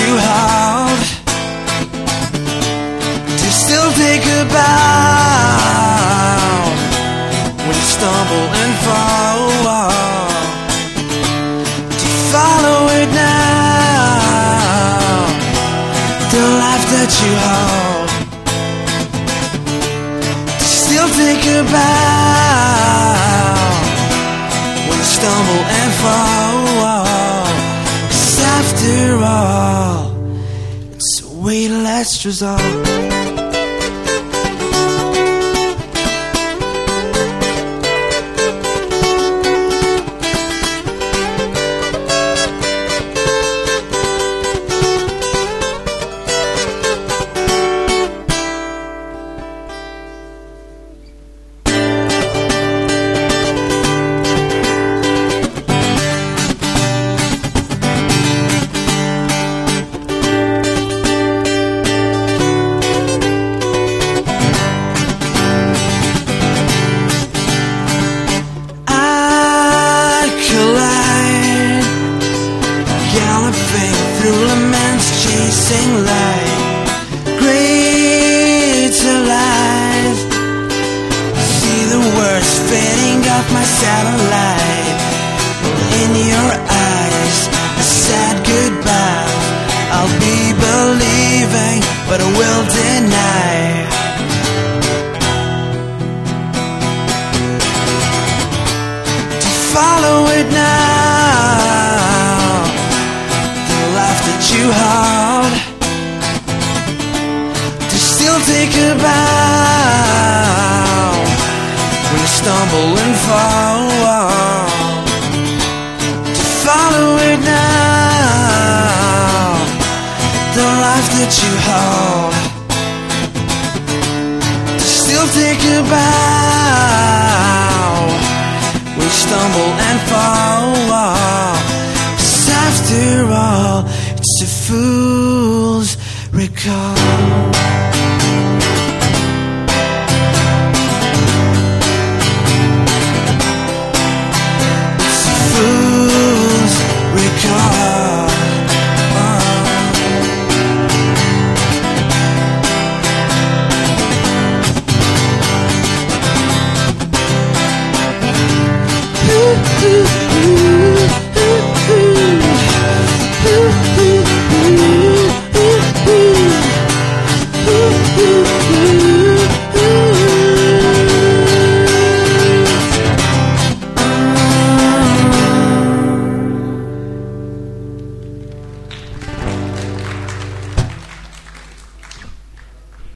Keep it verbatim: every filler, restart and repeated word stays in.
you hold, to still think about when you stumble and fall, to follow it now, the life that you hold, to still think about when you stumble and fall. After all, it's a way to last result. Through laments, chasing light, greater life. See the words fading off my satellite. In your eyes, a sad goodbye. I'll be believing, but I will deny. To follow it now, you hold, to still think about when you stumble and fall, to follow it now, the life that you hold, to still think about when you stumble and fall. 'Cause after all, it's a fool's recall.